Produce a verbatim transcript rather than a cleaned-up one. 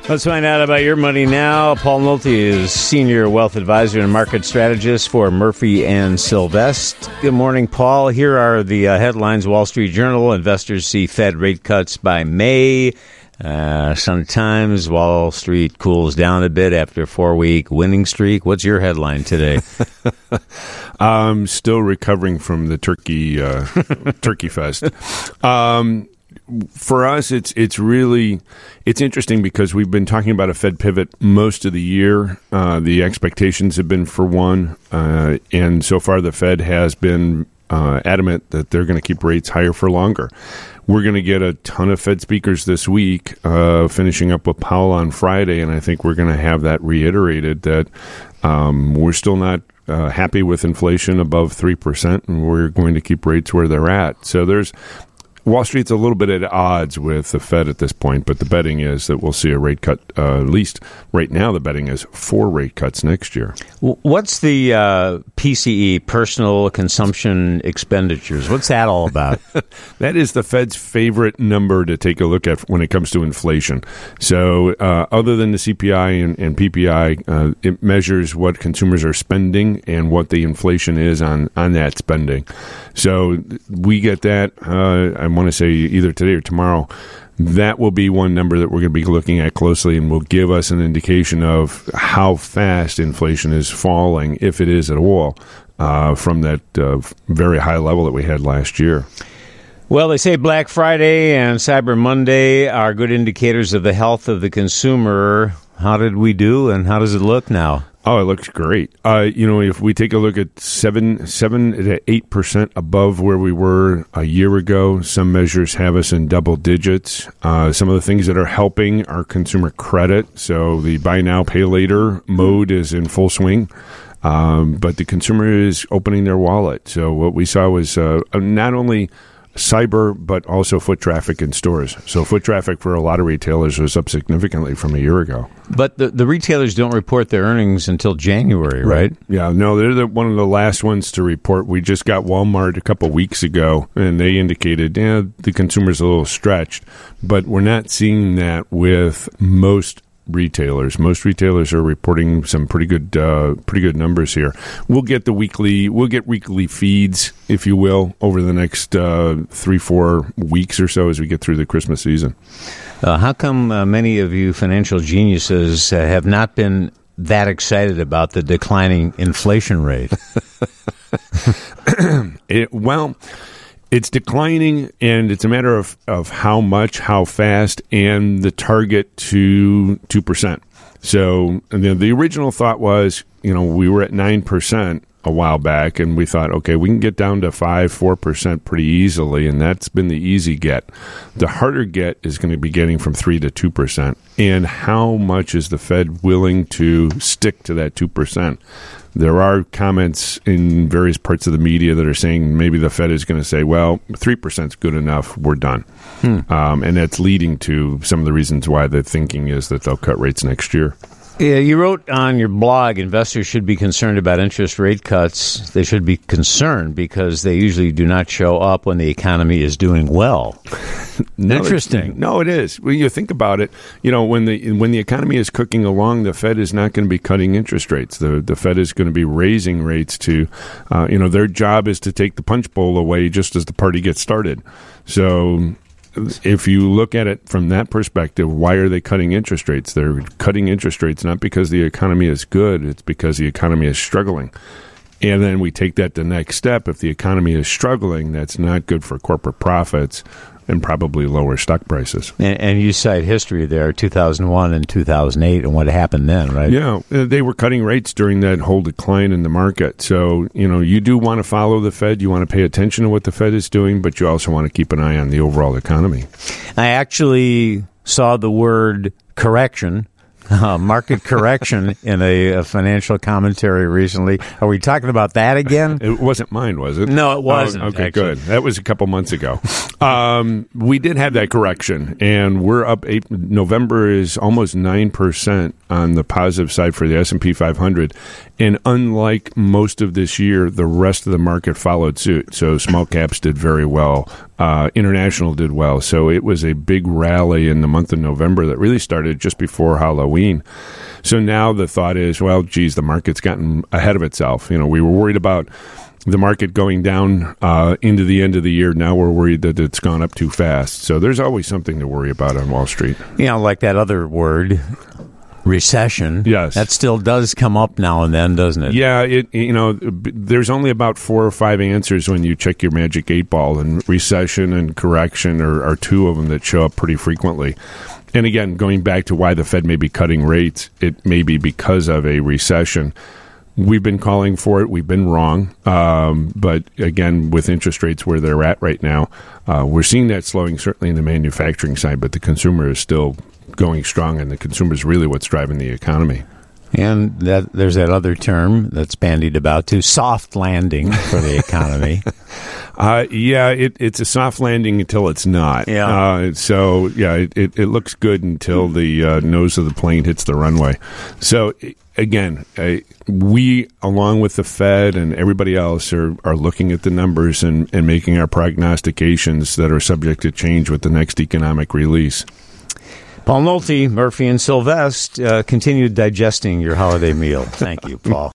Let's find out about your money now. Paul Nolte is Senior Wealth Advisor and Market Strategist for Murphy and Sylvester. Good morning, Paul. Here are the uh, headlines. Wall Street Journal, investors see Fed rate cuts by May. Uh, sometimes Wall Street cools down a bit after a four-week winning streak. What's your headline today? I'm still recovering from the turkey uh, turkey fest. Um, for us, it's it's really it's interesting because we've been talking about a Fed pivot most of the year. Uh, the expectations have been for one, uh, and so far the Fed has been uh, adamant that they're going to keep rates higher for longer. We're going to get a ton of Fed speakers this week, uh, finishing up with Powell on Friday, and I think we're going to have that reiterated that um, we're still not uh, happy with inflation above three percent, and we're going to keep rates where they're at. So there's Wall Street's a little bit at odds with the Fed at this point, but the betting is that we'll see a rate cut. Uh, at least right now, the betting is four rate cuts next year. What's the uh, P C E, personal consumption expenditures? What's that all about? That is the Fed's favorite number to take a look at when it comes to inflation. So uh, other than the C P I and, and P P I, uh, it measures what consumers are spending and what the inflation is on, on that spending. So we get that, uh, I want to say either today or tomorrow. That will be one number that we're going to be looking at closely and will give us an indication of how fast inflation is falling, if it is at all, uh, from that uh, very high level that we had last year. Well, they say Black Friday and Cyber Monday are good indicators of the health of the consumer. How did we do, and how does it look now? Oh, it looks great. Uh, you know, if we take a look at seven, seven to eight percent above where we were a year ago, some measures have us in double digits. Uh, some of the things that are helping are consumer credit. So the buy now, pay later mode is in full swing. Um, but the consumer is opening their wallet. So what we saw was uh, not only cyber, but also foot traffic in stores. So foot traffic for a lot of retailers was up significantly from a year ago. But the, the retailers don't report their earnings until January, right? right? Yeah, no, they're the, one of the last ones to report. We just got Walmart a couple weeks ago, and they indicated, yeah, the consumer's a little stretched. But we're not seeing that with most retailers. Most retailers are reporting some pretty good, uh, pretty good numbers here. We'll get the weekly, we'll get weekly feeds, if you will, over the next uh, three, four weeks or so as we get through the Christmas season. Uh, how come uh, many of you financial geniuses uh, have not been that excited about the declining inflation rate? it, well. It's declining, and it's a matter of, of how much, how fast, and the target to two percent. So the, the original thought was, you know, we were at nine percent a while back, and we thought, okay, we can get down to five, four percent pretty easily, and that's been the easy get. The harder get is going to be getting from three to two percent. And how much is the Fed willing to stick to that two percent? There are comments in various parts of the media that are saying maybe the Fed is going to say, well, three percent is good enough, we're done. Hmm. Um, and that's leading to some of the reasons why the thinking is that they'll cut rates next year. Yeah, you wrote on your blog, investors should be concerned about interest rate cuts. They should be concerned because they usually do not show up when the economy is doing well. no, Interesting. No, it is. When you think about it, you know, when the when the economy is cooking along, the Fed is not going to be cutting interest rates. The the Fed is going to be raising rates to, uh, you know, their job is to take the punch bowl away just as the party gets started. So if you look at it from that perspective, why are they cutting interest rates? They're cutting interest rates not because the economy is good, it's because the economy is struggling. And then we take that the next step. If the economy is struggling, that's not good for corporate profits and probably lower stock prices. And, and you cite history there, two thousand one and two thousand eight, and what happened then, right? Yeah, they were cutting rates during that whole decline in the market. So, you know, you do want to follow the Fed. You want to pay attention to what the Fed is doing, but you also want to keep an eye on the overall economy. I actually saw the word correction, uh, market correction, in a, a financial commentary recently. Are we talking about that again? It wasn't mine, was it? No, it wasn't. Oh, okay, actually. Good. That was a couple months ago. Um, we did have that correction, and we're up. Eight, November is almost nine percent on the positive side for the S and P five hundred. And unlike most of this year, the rest of the market followed suit. So small caps did very well Uh, international did well. So it was a big rally in the month of November that really started just before Halloween. So now the thought is, well, geez, the market's gotten ahead of itself. You know, we were worried about the market going down uh, into the end of the year. Now we're worried that it's gone up too fast. So there's always something to worry about on Wall Street. You know, like that other word, recession. Yes. That still does come up now and then, doesn't it? Yeah, it you know, there's only about four or five answers when you check your magic eight ball, and recession and correction are, are two of them that show up pretty frequently. And again, going back to why the Fed may be cutting rates, it may be because of a recession. We've been calling for it. We've been wrong. Um, but again, with interest rates where they're at right now, uh, we're seeing that slowing certainly in the manufacturing side, but the consumer is still going strong, and the consumer is really what's driving the economy. And that, there's that other term that's bandied about too, soft landing for the economy. uh, yeah, it, it's a soft landing until it's not. Yeah. Uh, so, yeah, it, it, it looks good until the uh, nose of the plane hits the runway. So, again, uh, we, along with the Fed and everybody else, are, are looking at the numbers and, and making our prognostications that are subject to change with the next economic release. Paul Nolte, Murphy and Sylvester, uh, continue digesting your holiday meal. Thank you, Paul.